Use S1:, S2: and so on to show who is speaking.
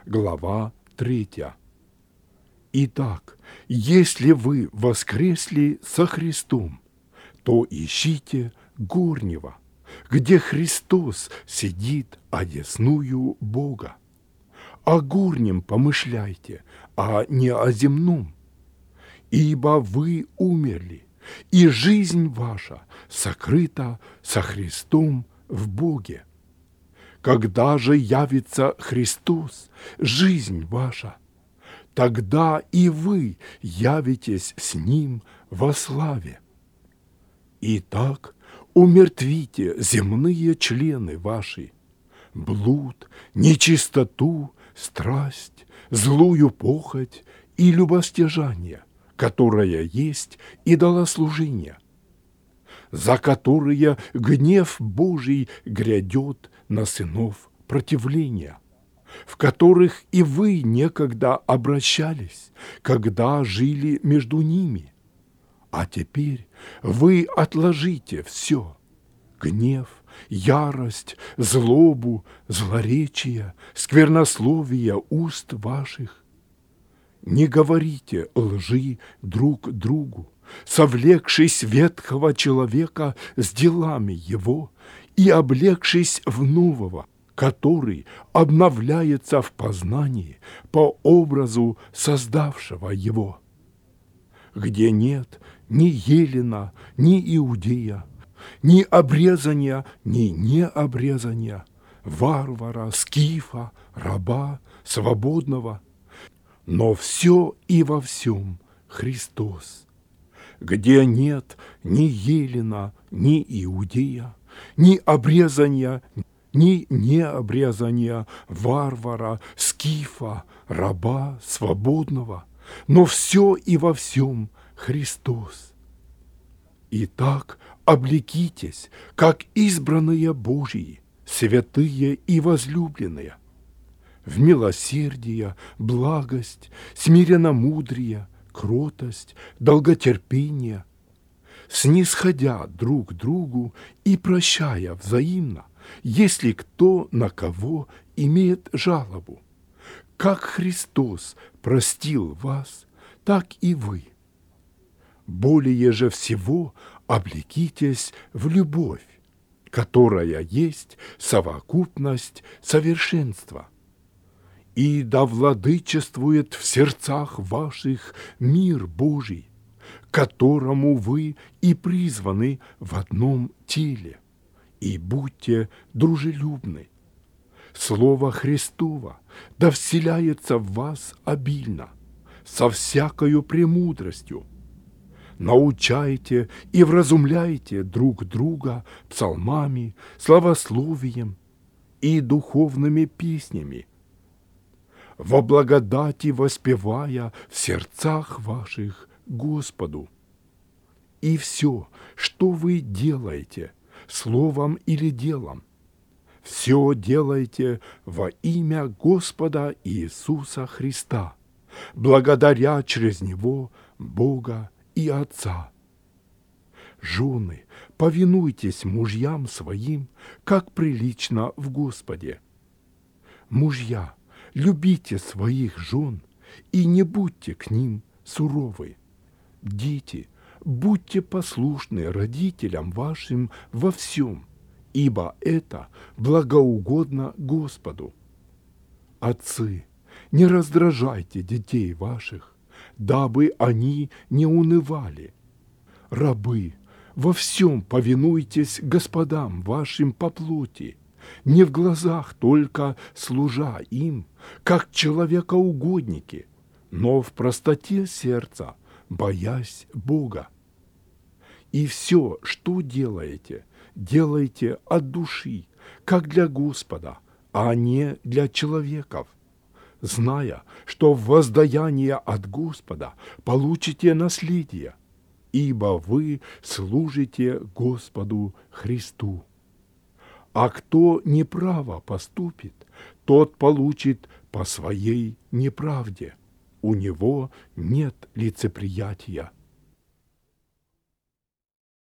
S1: глава 3. Итак, если вы воскресли со Христом, то ищите горнего, где Христос сидит одесную Бога. О горнем помышляйте, а не о земном. Ибо вы умерли, и жизнь ваша сокрыта со Христом в Боге. Когда же явится Христос, жизнь ваша, тогда и вы явитесь с Ним во славе. Итак, умертвите земные члены ваши, блуд, нечистоту, страсть, злую похоть и любостяжание, которое есть идолослужение, за которые гнев Божий грядет на сынов противления, в которых и вы некогда обращались, когда жили между ними. А теперь вы отложите все – гнев, ярость, злобу, злоречие, сквернословие уст ваших. Не говорите лжи друг другу, совлекшись ветхого человека с делами его и облегшись в нового, который обновляется в познании по образу создавшего его, где нет ни Елена, ни Иудея, ни обрезания, ни необрезания, варвара, скифа, раба, свободного, но все и во всем Христос, где нет ни Елена, ни Иудея, ни обрезания, ни необрезания, варвара, скифа, раба, свободного, но все и во всем Христос. Итак, облекитесь, как избранные Божьи, святые и возлюбленные, в милосердие, благость, смиренномудрие, кротость, долготерпение, снисходя друг другу и прощая взаимно, если кто на кого имеет жалобу. Как Христос простил вас, так и вы. Более же всего облекитесь в любовь, которая есть совокупность совершенства. И да владычествует в сердцах ваших мир Божий, которому вы и призваны в одном теле, и будьте дружелюбны. Слово Христово да вселяется в вас обильно, со всякою премудростью. Научайте и вразумляйте друг друга псалмами, славословием и духовными песнями, во благодати воспевая в сердцах ваших Господу. И все, что вы делаете, словом или делом, все делайте во имя Господа Иисуса Христа, благодаря через Него Бога и Отца. Жены, повинуйтесь мужьям своим, как прилично в Господе. Мужья, любите своих жен и не будьте к ним суровы. Дети, будьте послушны родителям вашим во всем, ибо это благоугодно Господу. Отцы, не раздражайте детей ваших, дабы они не унывали. Рабы, во всем повинуйтесь господам вашим по плоти, не в глазах только служа им, как человекоугодники, но в простоте сердца, боясь Бога. И все, что делаете, делайте от души, как для Господа, а не для человеков, зная, что в воздаяние от Господа получите наследие, ибо вы служите Господу Христу. А кто неправо поступит, тот получит по своей неправде. У него нет лицеприятия.